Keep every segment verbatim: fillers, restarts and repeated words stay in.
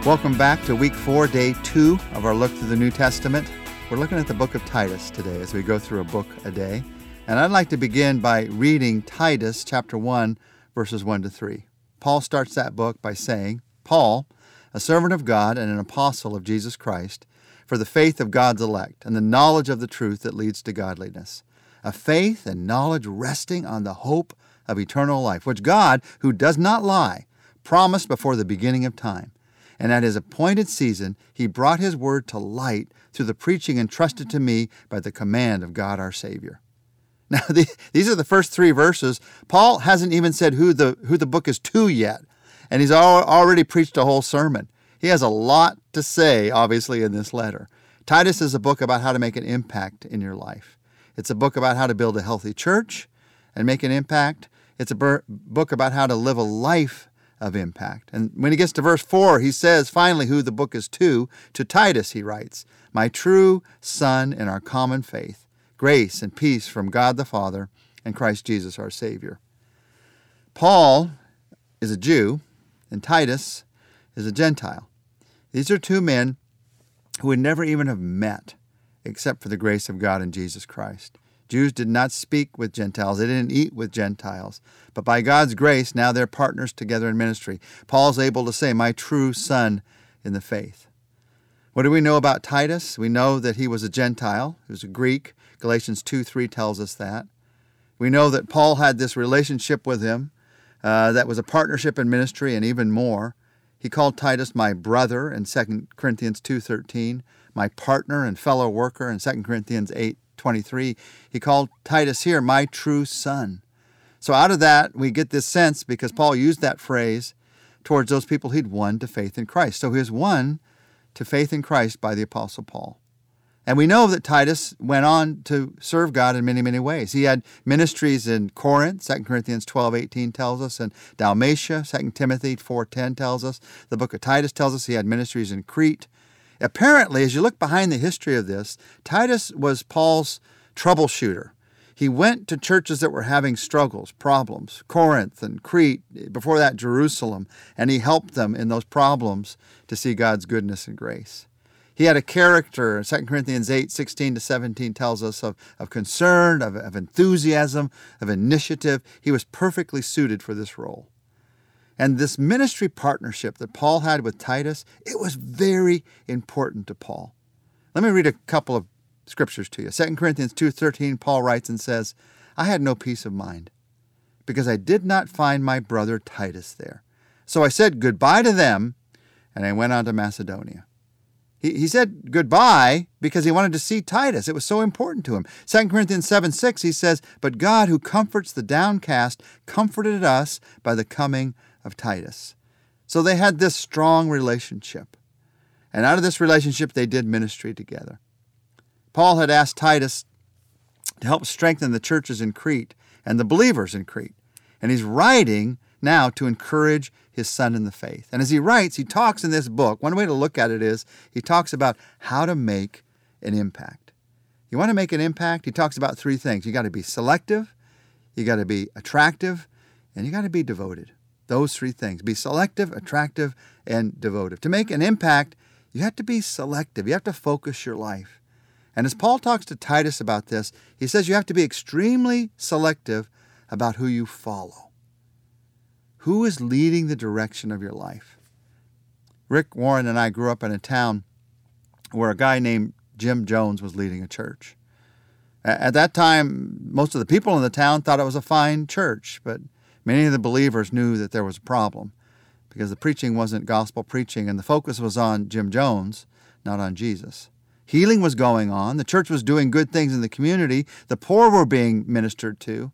Welcome back to week four, day two of our look through the New Testament. We're looking at the book of Titus today as we go through a book a day. And I'd like to begin by reading Titus chapter one, verses one to three. Paul starts that book by saying, Paul, a servant of God and an apostle of Jesus Christ, for the faith of God's elect and the knowledge of the truth that leads to godliness, a faith and knowledge resting on the hope of eternal life, which God, who does not lie, promised before the beginning of time. And at his appointed season, he brought his word to light through the preaching entrusted to me by the command of God our Savior. Now, the, these are the first three verses. Paul hasn't even said who the, who the book is to yet, and he's al- already preached a whole sermon. He has a lot to say, obviously, in this letter. Titus is a book about how to make an impact in your life. It's a book about how to build a healthy church and make an impact. It's a bur- book about how to live a life of impact. And when he gets to verse four, he says finally who the book is to. To Titus, he writes, my true son in our common faith, grace and peace from God the Father and Christ Jesus our Savior. Paul is a Jew, and Titus is a Gentile. These are two men who would never even have met except for the grace of God in Jesus Christ. Jews did not speak with Gentiles. They didn't eat with Gentiles. But by God's grace, now they're partners together in ministry. Paul's able to say, my true son in the faith. What do we know about Titus? We know that he was a Gentile. He was a Greek. Galatians two three tells us that. We know that Paul had this relationship with him uh, that was a partnership in ministry and even more. He called Titus my brother in Second Corinthians two thirteen, my partner and fellow worker in Second Corinthians eight twenty-three. He called Titus here my true son. So out of that, we get this sense, because Paul used that phrase towards those people he'd won to faith in Christ. So he was won to faith in Christ by the Apostle Paul. And we know that Titus went on to serve God in many, many ways. He had ministries in Corinth, Second Corinthians twelve eighteen tells us, and Dalmatia, Second Timothy four ten tells us. The book of Titus tells us he had ministries in Crete. Apparently, as you look behind the history of this, Titus was Paul's troubleshooter. He went to churches that were having struggles, problems, Corinth and Crete, before that Jerusalem, and he helped them in those problems to see God's goodness and grace. He had a character, Second Corinthians eight sixteen to seventeen tells us, of, of concern, of, of enthusiasm, of initiative. He was perfectly suited for this role. And this ministry partnership that Paul had with Titus, it was very important to Paul. Let me read a couple of scriptures to you. Second Corinthians two thirteen, Paul writes and says, I had no peace of mind because I did not find my brother Titus there. So I said goodbye to them, and I went on to Macedonia. He, he said goodbye because he wanted to see Titus. It was so important to him. Second Corinthians seven six, he says, but God who comforts the downcast comforted us by the coming of Titus. So they had this strong relationship. And out of this relationship, they did ministry together. Paul had asked Titus to help strengthen the churches in Crete and the believers in Crete. And he's writing now to encourage his son in the faith. And as he writes, he talks in this book, one way to look at it is, he talks about how to make an impact. You want to make an impact? He talks about three things. You got to be selective, you got to be attractive, and you got to be devoted. Those three things. Be selective, attractive, and devoted. To make an impact, you have to be selective. You have to focus your life. And as Paul talks to Titus about this, he says you have to be extremely selective about who you follow. Who is leading the direction of your life? Rick Warren and I grew up in a town where a guy named Jim Jones was leading a church. At that time, most of the people in the town thought it was a fine church, but many of the believers knew that there was a problem because the preaching wasn't gospel preaching and the focus was on Jim Jones, not on Jesus. Healing was going on. The church was doing good things in the community. The poor were being ministered to.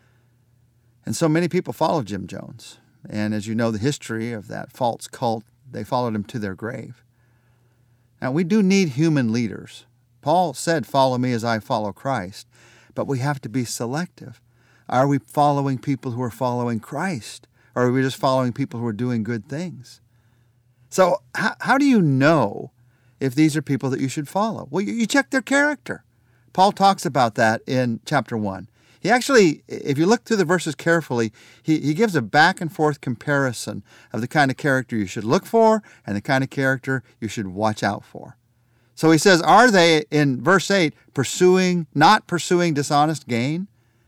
And so many people followed Jim Jones. And as you know, the history of that false cult, they followed him to their grave. Now, we do need human leaders. Paul said, follow me as I follow Christ. But we have to be selective. Are we following people who are following Christ? Or are we just following people who are doing good things? So how, how do you know if these are people that you should follow? Well, you, you check their character. Paul talks about that in chapter one. He actually, if you look through the verses carefully, he, he gives a back and forth comparison of the kind of character you should look for and the kind of character you should watch out for. So he says, are they, in verse eight, pursuing, not pursuing dishonest gain?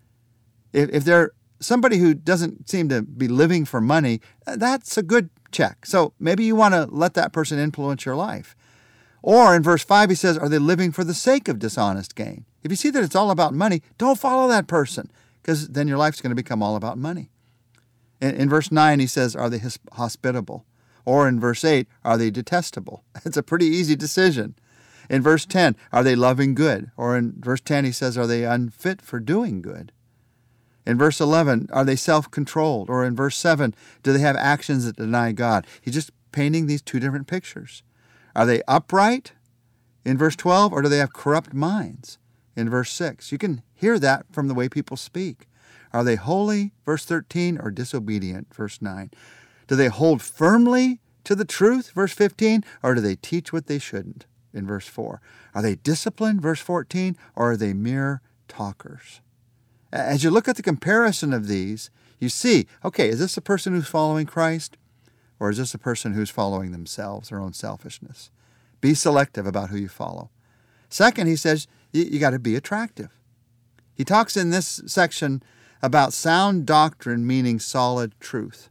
If, if they're somebody who doesn't seem to be living for money, that's a good check. So maybe you want to let that person influence your life. Or in verse five, he says, are they living for the sake of dishonest gain? If you see that it's all about money, don't follow that person, because then your life's going to become all about money. In, in verse nine, he says, are they hospitable? Or in verse eight, are they detestable? It's a pretty easy decision. In verse ten, are they loving good? Or in verse ten, he says, are they unfit for doing good? In verse eleven, are they self-controlled? Or in verse seven, do they have actions that deny God? He's just painting these two different pictures. Are they upright in verse twelve, or do they have corrupt minds in verse six? You can hear that from the way people speak. Are they holy, verse thirteen, or disobedient, verse nine? Do they hold firmly to the truth, verse fifteen, or do they teach what they shouldn't, in verse four? Are they disciplined, verse fourteen, or are they mere talkers? As you look at the comparison of these, you see, okay, is this a person who's following Christ? Or is this a person who's following themselves, their own selfishness? Be selective about who you follow. Second, he says, you, you got to be attractive. He talks in this section about sound doctrine, meaning solid truth.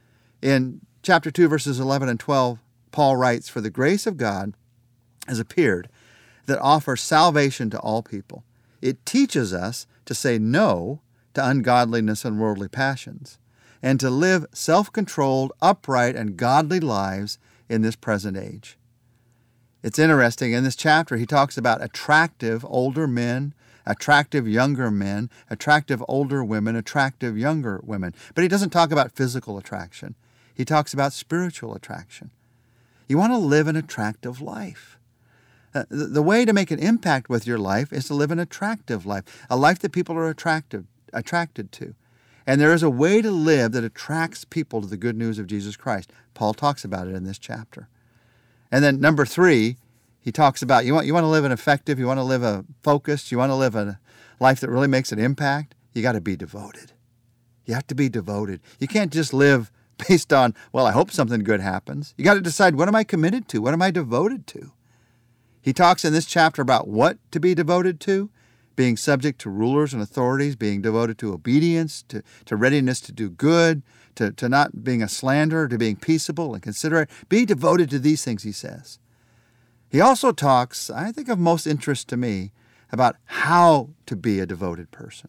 In chapter two, verses eleven and twelve, Paul writes, for the grace of God has appeared that offers salvation to all people. It teaches us to say no to ungodliness and worldly passions, and to live self-controlled, upright, and godly lives in this present age. It's interesting, in this chapter, he talks about attractive older men, attractive younger men, attractive older women, attractive younger women. But he doesn't talk about physical attraction. He talks about spiritual attraction. You want to live an attractive life. Uh, the, the way to make an impact with your life is to live an attractive life, a life that people are attractive, attracted to. And there is a way to live that attracts people to the good news of Jesus Christ. Paul talks about it in this chapter. And then number three, he talks about you want you want to live an effective, you want to live a focused, you want to live a life that really makes an impact, you got to be devoted. You have to be devoted. You can't just live based on, well, I hope something good happens. You got to decide, what am I committed to? What am I devoted to? He talks in this chapter about what to be devoted to, being subject to rulers and authorities, being devoted to obedience, to, to readiness to do good, to, to not being a slanderer, to being peaceable and considerate. Be devoted to these things, he says. He also talks, I think of most interest to me, about how to be a devoted person.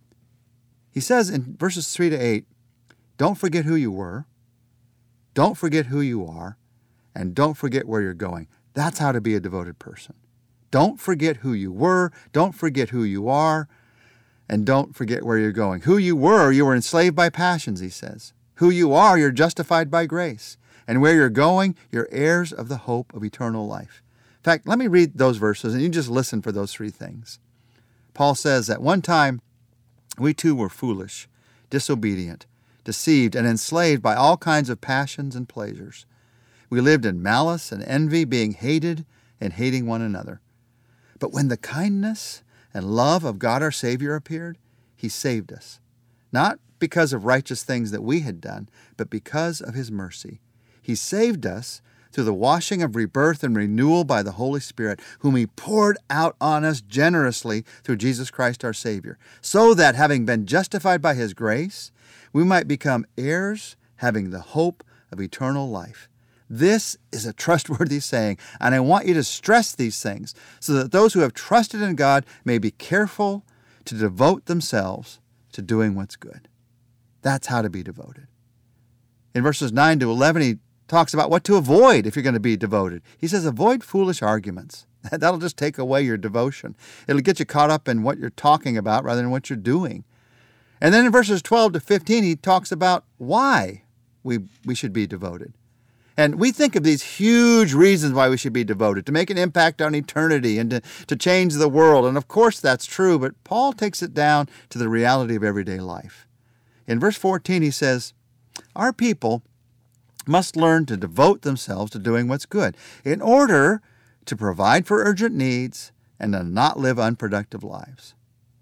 He says in verses three to eight, don't forget who you were, don't forget who you are, and don't forget where you're going. That's how to be a devoted person. Don't forget who you were, don't forget who you are, and don't forget where you're going. Who you were, you were enslaved by passions, he says. Who you are, you're justified by grace. And where you're going, you're heirs of the hope of eternal life. In fact, let me read those verses, and you just listen for those three things. Paul says, at one time, we too were foolish, disobedient, deceived, and enslaved by all kinds of passions and pleasures. We lived in malice and envy, being hated and hating one another. But when the kindness and love of God our Savior appeared, he saved us, not because of righteous things that we had done, but because of his mercy. He saved us through the washing of rebirth and renewal by the Holy Spirit, whom he poured out on us generously through Jesus Christ our Savior, so that, having been justified by his grace, we might become heirs, having the hope of eternal life. This is a trustworthy saying, and I want you to stress these things so that those who have trusted in God may be careful to devote themselves to doing what's good. That's how to be devoted. In verses nine to eleven, he talks about what to avoid if you're going to be devoted. He says, avoid foolish arguments. That'll just take away your devotion. It'll get you caught up in what you're talking about rather than what you're doing. And then in verses twelve to fifteen, he talks about why we, we should be devoted. And we think of these huge reasons why we should be devoted, to make an impact on eternity and to, to change the world. And of course that's true, but Paul takes it down to the reality of everyday life. In verse fourteen, he says, our people must learn to devote themselves to doing what's good in order to provide for urgent needs and to not live unproductive lives.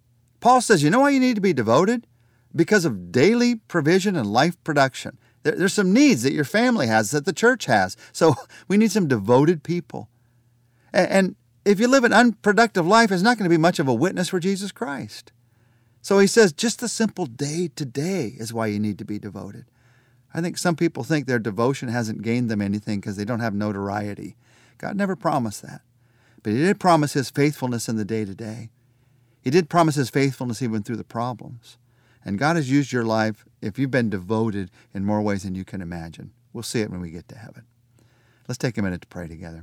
Paul says, you know why you need to be devoted? Because of daily provision and life production. There, there's some needs that your family has, that the church has. So we need some devoted people. And, and if you live an unproductive life, it's not going to be much of a witness for Jesus Christ. So he says, just the simple day to day is why you need to be devoted. I think some people think their devotion hasn't gained them anything because they don't have notoriety. God never promised that. But he did promise his faithfulness in the day to day. He did promise his faithfulness even through the problems. And God has used your life, if you've been devoted, in more ways than you can imagine. We'll see it when we get to heaven. Let's take a minute to pray together.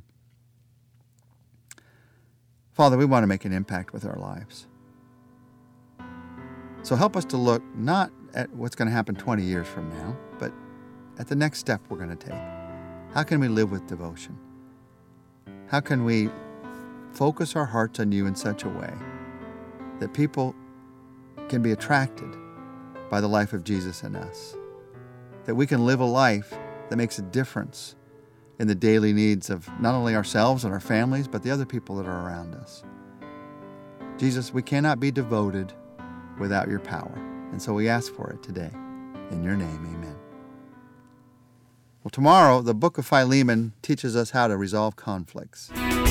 Father, we want to make an impact with our lives. So help us to look not at what's going to happen twenty years from now, but at the next step we're going to take. How can we live with devotion? How can we focus our hearts on you in such a way that people can be attracted by the life of Jesus in us? That we can live a life that makes a difference in the daily needs of not only ourselves and our families, but the other people that are around us. Jesus, we cannot be devoted without your power. And so we ask for it today. In your name, amen. Well, tomorrow, the book of Philemon teaches us how to resolve conflicts.